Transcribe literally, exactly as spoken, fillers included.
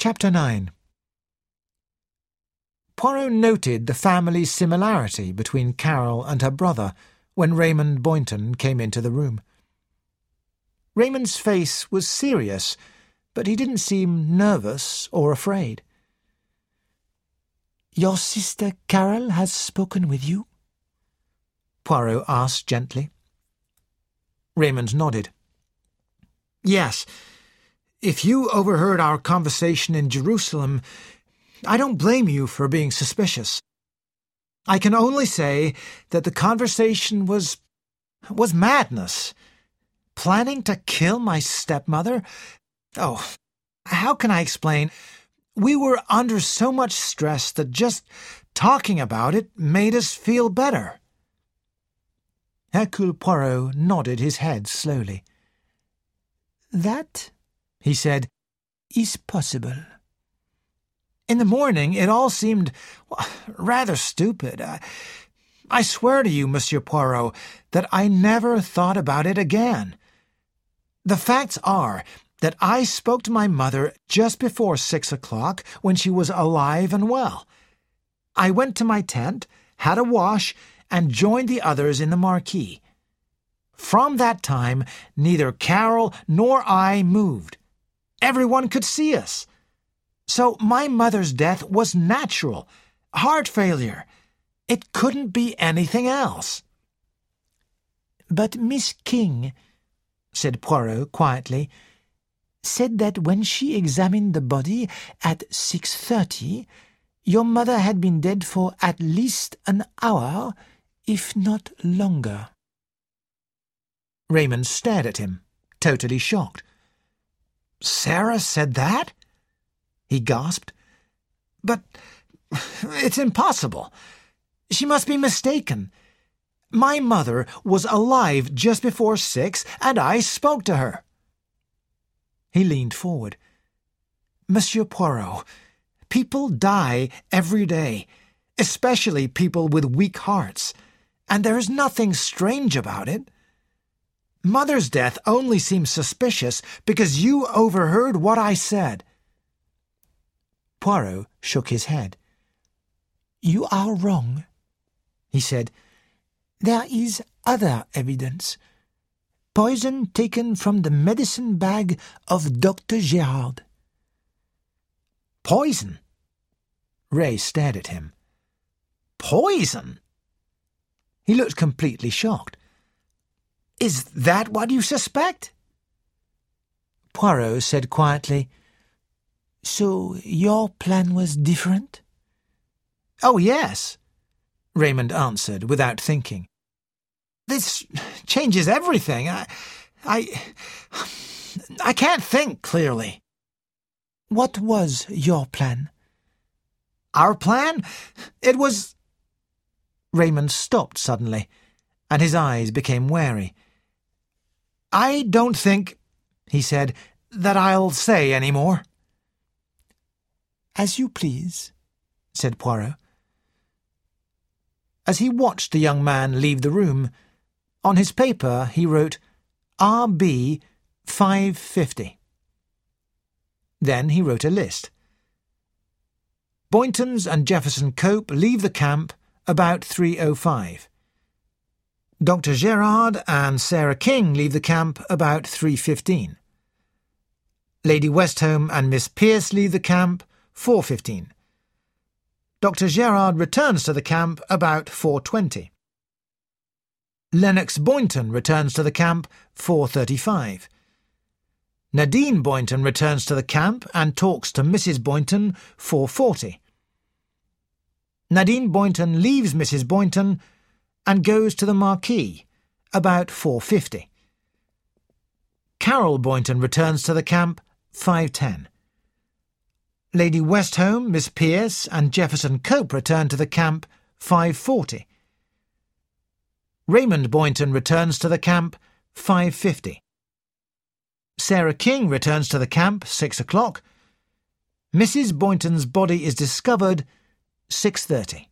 Chapter nine. Poirot noted the family similarity between Carol and her brother when Raymond Boynton came into the room. Raymond's face was serious, but he didn't seem nervous or afraid. "Your sister Carol has spoken with you?" Poirot asked gently. Raymond nodded. "Yes. If you overheard our conversation in Jerusalem, I don't blame you for being suspicious. I can only say that the conversation was... was madness. Planning to kill my stepmother? Oh, how can I explain? We were under so much stress that just talking about it made us feel better." Hercule Poirot nodded his head slowly. "That," he said, "is possible. In the morning it all seemed well, rather stupid. I, I swear to you, Monsieur Poirot, that I never thought about it again. The facts are that I spoke to my mother just before six o'clock when she was alive and well. I went to my tent, had a wash, and joined the others in the marquee. From that time, neither Carol nor I moved. Everyone could see us. So my mother's death was natural. Heart failure. It couldn't be anything else." "But Miss King," said Poirot quietly, "said that when she examined the body at six thirty, your mother had been dead for at least an hour, if not longer." Raymond stared at him, totally shocked. "Sarah said that?" he gasped. "But it's impossible. She must be mistaken. My mother was alive just before six, and I spoke to her." He leaned forward. "Monsieur Poirot, people die every day, especially people with weak hearts, and there is nothing strange about it. Mother's death only seems suspicious because you overheard what I said." Poirot shook his head. "You are wrong," he said. "There is other evidence. Poison taken from the medicine bag of Doctor Gérard." "Poison?" Ray stared at him. "Poison?" He looked completely shocked. "Is that what you suspect?" Poirot said quietly, "So your plan was different?" "Oh, yes," Raymond answered without thinking. "This changes everything. I... I... I can't think clearly." "What was your plan?" "Our plan? It was..." Raymond stopped suddenly, and his eyes became wary. "I don't think," he said, "that I'll say any more." "As you please," said Poirot. As he watched the young man leave the room, on his paper he wrote R B five fifty. Then he wrote a list. Boyntons and Jefferson Cope leave the camp about three oh five. Doctor Gérard and Sarah King leave the camp about three fifteen. Lady Westholme and Miss Pearce leave the camp four fifteen. Doctor Gérard returns to the camp about four twenty. Lennox Boynton returns to the camp four thirty-five. Nadine Boynton returns to the camp and talks to Missus Boynton four forty. Nadine Boynton leaves Missus Boynton and goes to the marquee about four fifty. Carol Boynton returns to the camp five ten. Lady Westholme, Miss Pearce and Jefferson Cope return to the camp five forty. Raymond Boynton returns to the camp five fifty. Sarah King returns to the camp six o'clock. Missus Boynton's body is discovered six thirty.